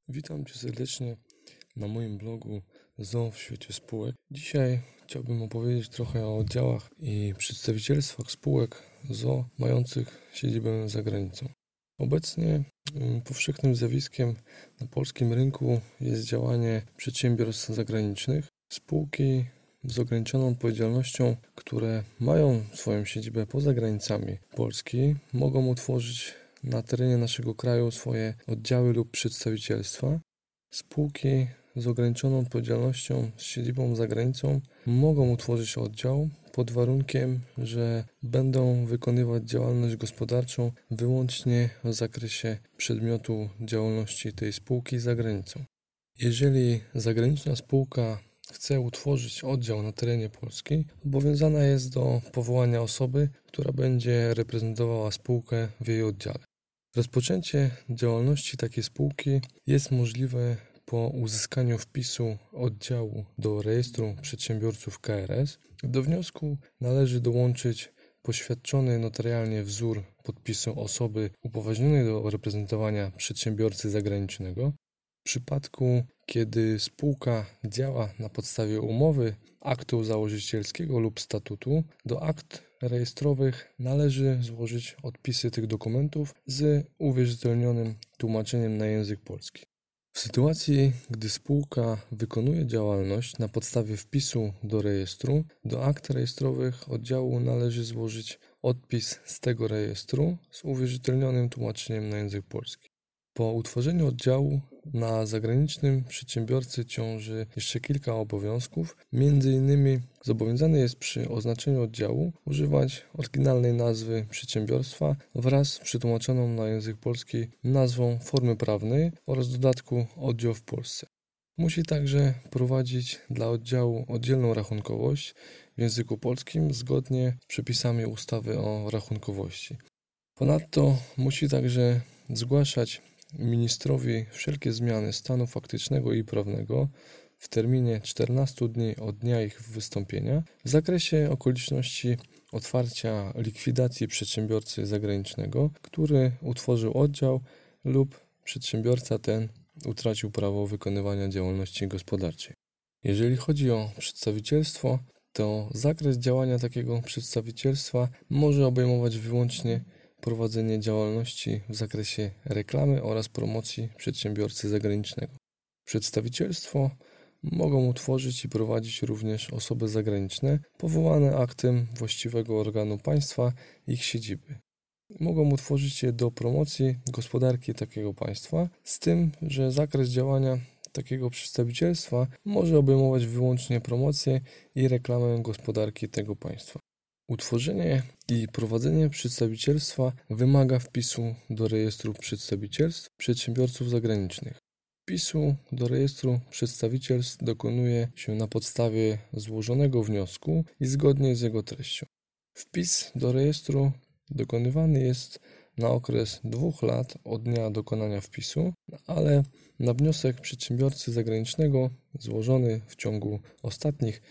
Witam Cię serdecznie na moim blogu ZOO w świecie spółek. Dzisiaj chciałbym opowiedzieć trochę o oddziałach i przedstawicielstwach spółek ZOO mających siedzibę za granicą. Obecnie powszechnym zjawiskiem na polskim rynku jest działanie przedsiębiorstw zagranicznych. Spółki z ograniczoną odpowiedzialnością, które mają swoją siedzibę poza granicami Polski, mogą utworzyć na terenie naszego kraju swoje oddziały lub przedstawicielstwa. Spółki z ograniczoną odpowiedzialnością z siedzibą za granicą mogą utworzyć oddział pod warunkiem, że będą wykonywać działalność gospodarczą wyłącznie w zakresie przedmiotu działalności tej spółki za granicą. Jeżeli zagraniczna spółka chce utworzyć oddział na terenie Polski, obowiązana jest do powołania osoby, która będzie reprezentowała spółkę w jej oddziale. Rozpoczęcie działalności takiej spółki jest możliwe po uzyskaniu wpisu oddziału do rejestru przedsiębiorców KRS. Do wniosku należy dołączyć poświadczony notarialnie wzór podpisu osoby upoważnionej do reprezentowania przedsiębiorcy zagranicznego. W przypadku, kiedy spółka działa na podstawie umowy, aktu założycielskiego lub statutu, do akt rejestrowych należy złożyć odpisy tych dokumentów z uwierzytelnionym tłumaczeniem na język polski. W sytuacji, gdy spółka wykonuje działalność na podstawie wpisu do rejestru, do akt rejestrowych oddziału należy złożyć odpis z tego rejestru z uwierzytelnionym tłumaczeniem na język polski. Po utworzeniu oddziału na zagranicznym przedsiębiorcy ciąży jeszcze kilka obowiązków. Między innymi zobowiązany jest przy oznaczeniu oddziału używać oryginalnej nazwy przedsiębiorstwa wraz z przetłumaczoną na język polski nazwą formy prawnej oraz dodatku oddział w Polsce. Musi także prowadzić dla oddziału oddzielną rachunkowość w języku polskim zgodnie z przepisami ustawy o rachunkowości. Ponadto musi także zgłaszać ministrowi wszelkie zmiany stanu faktycznego i prawnego w terminie 14 dni od dnia ich wystąpienia w zakresie okoliczności otwarcia likwidacji przedsiębiorcy zagranicznego, który utworzył oddział lub przedsiębiorca ten utracił prawo wykonywania działalności gospodarczej. Jeżeli chodzi o przedstawicielstwo, to zakres działania takiego przedstawicielstwa może obejmować wyłącznie prowadzenie działalności w zakresie reklamy oraz promocji przedsiębiorcy zagranicznego. Przedstawicielstwo mogą utworzyć i prowadzić również osoby zagraniczne powołane aktem właściwego organu państwa ich siedziby. Mogą utworzyć je do promocji gospodarki takiego państwa, z tym, że zakres działania takiego przedstawicielstwa może obejmować wyłącznie promocję i reklamę gospodarki tego państwa. Utworzenie i prowadzenie przedstawicielstwa wymaga wpisu do rejestru przedstawicielstw przedsiębiorców zagranicznych. Wpisu do rejestru przedstawicielstw dokonuje się na podstawie złożonego wniosku i zgodnie z jego treścią. Wpis do rejestru dokonywany jest na okres 2 lat od dnia dokonania wpisu, ale na wniosek przedsiębiorcy zagranicznego złożony w ciągu ostatnich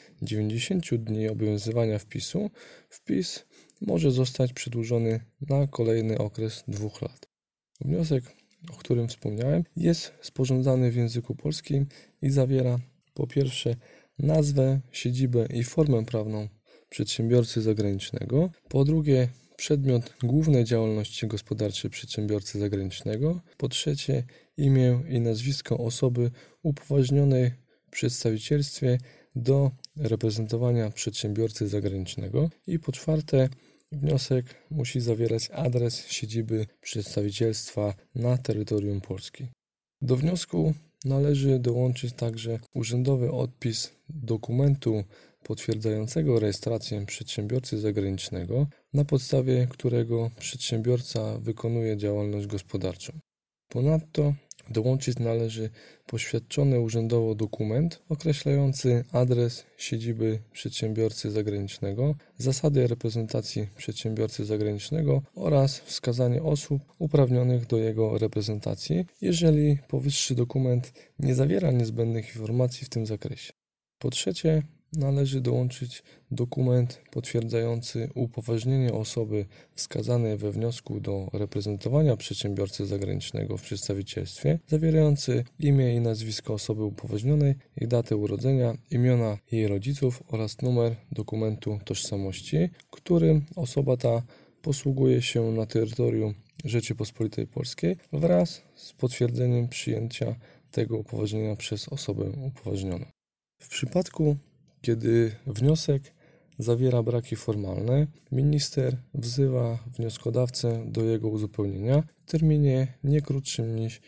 90 dni obowiązywania wpisu, wpis może zostać przedłużony na kolejny okres 2 lat. Wniosek, o którym wspomniałem, jest sporządzany w języku polskim i zawiera po pierwsze nazwę, siedzibę i formę prawną przedsiębiorcy zagranicznego, po drugie przedmiot głównej działalności gospodarczej przedsiębiorcy zagranicznego, po trzecie imię i nazwisko osoby upoważnionej w przedstawicielstwie do reprezentowania przedsiębiorcy zagranicznego i po czwarte wniosek musi zawierać adres siedziby przedstawicielstwa na terytorium Polski. Do wniosku należy dołączyć także urzędowy odpis dokumentu potwierdzającego rejestrację przedsiębiorcy zagranicznego, na podstawie którego przedsiębiorca wykonuje działalność gospodarczą. Ponadto dołączyć należy poświadczony urzędowo dokument określający adres siedziby przedsiębiorcy zagranicznego, zasady reprezentacji przedsiębiorcy zagranicznego oraz wskazanie osób uprawnionych do jego reprezentacji, jeżeli powyższy dokument nie zawiera niezbędnych informacji w tym zakresie. Po trzecie, należy dołączyć dokument potwierdzający upoważnienie osoby wskazanej we wniosku do reprezentowania przedsiębiorcy zagranicznego w przedstawicielstwie, zawierający imię i nazwisko osoby upoważnionej, jej datę urodzenia, imiona jej rodziców oraz numer dokumentu tożsamości, którym osoba ta posługuje się na terytorium Rzeczypospolitej Polskiej, wraz z potwierdzeniem przyjęcia tego upoważnienia przez osobę upoważnioną. W przypadku, kiedy wniosek zawiera braki formalne, minister wzywa wnioskodawcę do jego uzupełnienia w terminie nie krótszym niż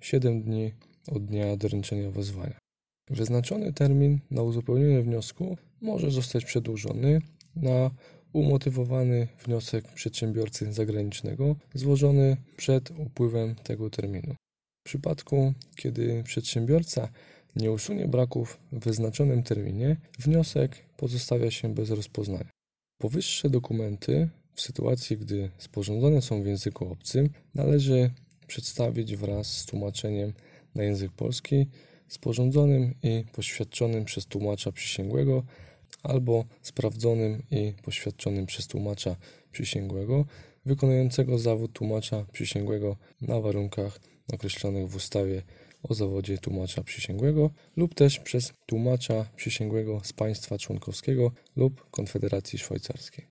7 dni od dnia doręczenia wezwania. Wyznaczony termin na uzupełnienie wniosku może zostać przedłużony na umotywowany wniosek przedsiębiorcy zagranicznego złożony przed upływem tego terminu. W przypadku, kiedy przedsiębiorca nie usunie braków w wyznaczonym terminie, wniosek pozostawia się bez rozpoznania. Powyższe dokumenty, w sytuacji gdy sporządzone są w języku obcym, należy przedstawić wraz z tłumaczeniem na język polski, sporządzonym i poświadczonym przez tłumacza przysięgłego albo sprawdzonym i poświadczonym przez tłumacza przysięgłego wykonującego zawód tłumacza przysięgłego na warunkach określonych w ustawie o zawodzie tłumacza przysięgłego lub też przez tłumacza przysięgłego z państwa członkowskiego lub Konfederacji Szwajcarskiej.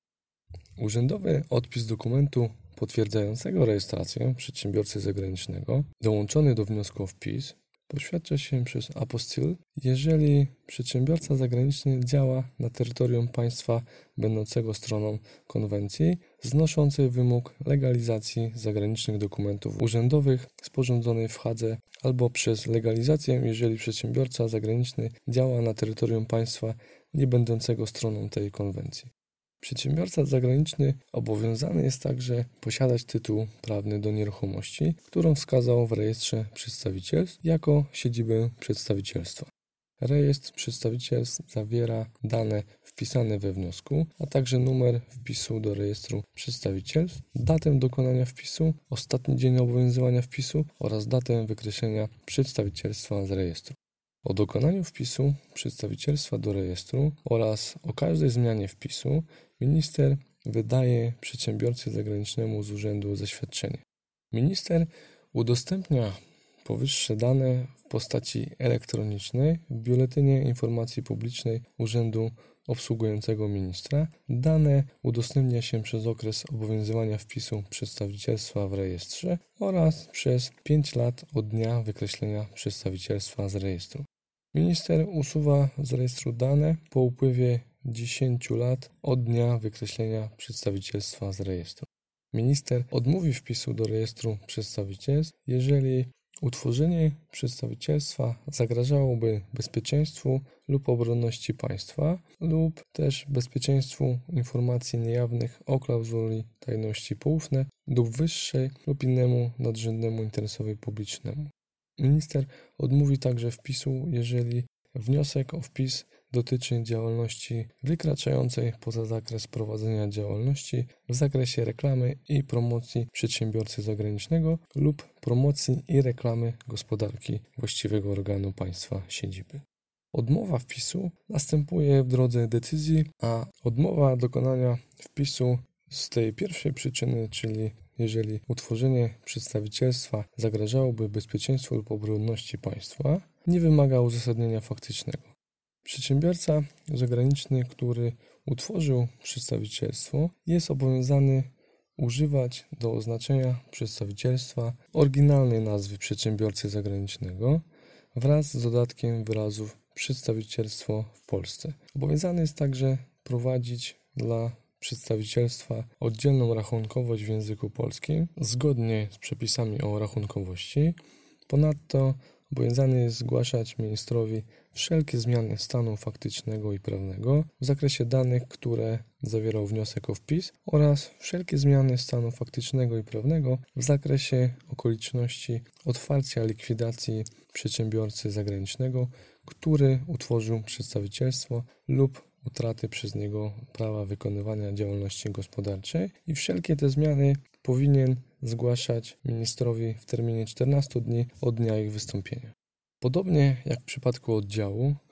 Urzędowy odpis dokumentu potwierdzającego rejestrację przedsiębiorcy zagranicznego dołączony do wniosku o wpis poświadcza się przez apostille, jeżeli przedsiębiorca zagraniczny działa na terytorium państwa będącego stroną konwencji, znoszącej wymóg legalizacji zagranicznych dokumentów urzędowych sporządzonej w Hadze, albo przez legalizację, jeżeli przedsiębiorca zagraniczny działa na terytorium państwa nie będącego stroną tej konwencji. Przedsiębiorca zagraniczny obowiązany jest także posiadać tytuł prawny do nieruchomości, którą wskazał w rejestrze przedstawicielstw jako siedzibę przedstawicielstwa. Rejestr przedstawicielstw zawiera dane wpisane we wniosku, a także numer wpisu do rejestru przedstawicielstw, datę dokonania wpisu, ostatni dzień obowiązywania wpisu oraz datę wykreślenia przedstawicielstwa z rejestru. O dokonaniu wpisu przedstawicielstwa do rejestru oraz o każdej zmianie wpisu minister wydaje przedsiębiorcy zagranicznemu z urzędu zaświadczenie. Minister udostępnia powyższe dane w postaci elektronicznej w Biuletynie Informacji Publicznej Urzędu obsługującego ministra. Dane udostępnia się przez okres obowiązywania wpisu przedstawicielstwa w rejestrze oraz przez 5 lat od dnia wykreślenia przedstawicielstwa z rejestru. Minister usuwa z rejestru dane po upływie 10 lat od dnia wykreślenia przedstawicielstwa z rejestru. Minister odmówi wpisu do rejestru przedstawicielstw, jeżeli utworzenie przedstawicielstwa zagrażałoby bezpieczeństwu lub obronności państwa lub też bezpieczeństwu informacji niejawnych o klauzuli tajności poufne lub wyższej lub innemu nadrzędnemu interesowi publicznemu. Minister odmówi także wpisu, jeżeli wniosek o wpis dotyczy działalności wykraczającej poza zakres prowadzenia działalności w zakresie reklamy i promocji przedsiębiorcy zagranicznego lub promocji i reklamy gospodarki właściwego organu państwa siedziby. Odmowa wpisu następuje w drodze decyzji, a odmowa dokonania wpisu z tej pierwszej przyczyny, czyli jeżeli utworzenie przedstawicielstwa zagrażałoby bezpieczeństwu lub obronności państwa, nie wymaga uzasadnienia faktycznego. Przedsiębiorca zagraniczny, który utworzył przedstawicielstwo, jest obowiązany używać do oznaczenia przedstawicielstwa oryginalnej nazwy przedsiębiorcy zagranicznego wraz z dodatkiem wyrazów przedstawicielstwo w Polsce. Obowiązany jest także prowadzić dla przedstawicielstwa oddzielną rachunkowość w języku polskim zgodnie z przepisami o rachunkowości. Ponadto obowiązany jest zgłaszać ministrowi wszelkie zmiany stanu faktycznego i prawnego w zakresie danych, które zawierał wniosek o wpis oraz wszelkie zmiany stanu faktycznego i prawnego w zakresie okoliczności otwarcia likwidacji przedsiębiorcy zagranicznego, który utworzył przedstawicielstwo lub utraty przez niego prawa wykonywania działalności gospodarczej i wszelkie te zmiany powinien zgłaszać ministrowi w terminie 14 dni od dnia ich wystąpienia. Podobnie jak w przypadku oddziału,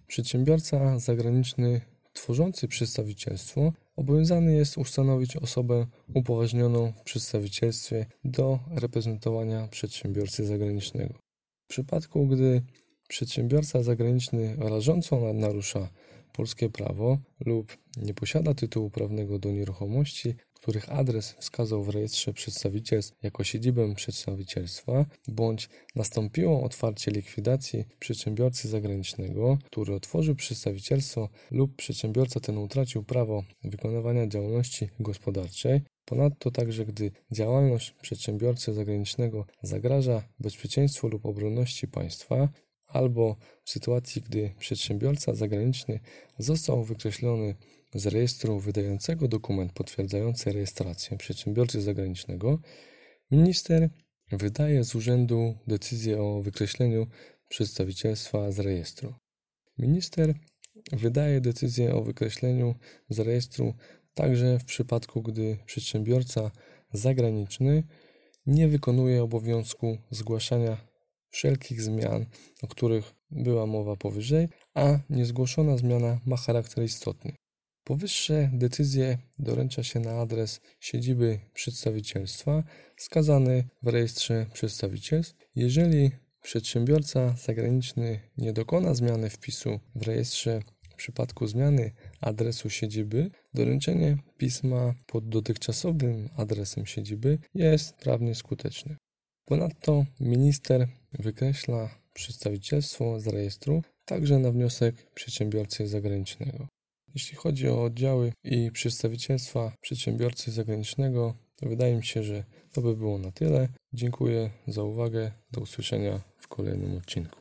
Przedsiębiorca zagraniczny tworzący przedstawicielstwo obowiązany jest ustanowić osobę upoważnioną w przedstawicielstwie do reprezentowania przedsiębiorcy zagranicznego. W przypadku, gdy przedsiębiorca zagraniczny rażąco narusza polskie prawo lub nie posiada tytułu prawnego do nieruchomości, których adres wskazał w rejestrze przedstawicielstw jako siedzibę przedstawicielstwa, bądź nastąpiło otwarcie likwidacji przedsiębiorcy zagranicznego, który otworzył przedstawicielstwo, lub przedsiębiorca ten utracił prawo wykonywania działalności gospodarczej. Ponadto także, gdy działalność przedsiębiorcy zagranicznego zagraża bezpieczeństwu lub obronności państwa, albo w sytuacji, gdy przedsiębiorca zagraniczny został wykreślony z rejestru wydającego dokument potwierdzający rejestrację przedsiębiorcy zagranicznego, minister wydaje z urzędu decyzję o wykreśleniu przedstawicielstwa z rejestru. Minister wydaje decyzję o wykreśleniu z rejestru także w przypadku, gdy przedsiębiorca zagraniczny nie wykonuje obowiązku zgłaszania wszelkich zmian, o których była mowa powyżej, a niezgłoszona zmiana ma charakter istotny. Powyższe decyzje doręcza się na adres siedziby przedstawicielstwa wskazany w rejestrze przedstawicielstw. Jeżeli przedsiębiorca zagraniczny nie dokona zmiany wpisu w rejestrze w przypadku zmiany adresu siedziby, doręczenie pisma pod dotychczasowym adresem siedziby jest prawnie skuteczne. Ponadto minister wykreśla przedstawicielstwo z rejestru także na wniosek przedsiębiorcy zagranicznego. Jeśli chodzi o oddziały i przedstawicielstwa przedsiębiorcy zagranicznego, to wydaje mi się, że to by było na tyle. Dziękuję za uwagę. Do usłyszenia w kolejnym odcinku.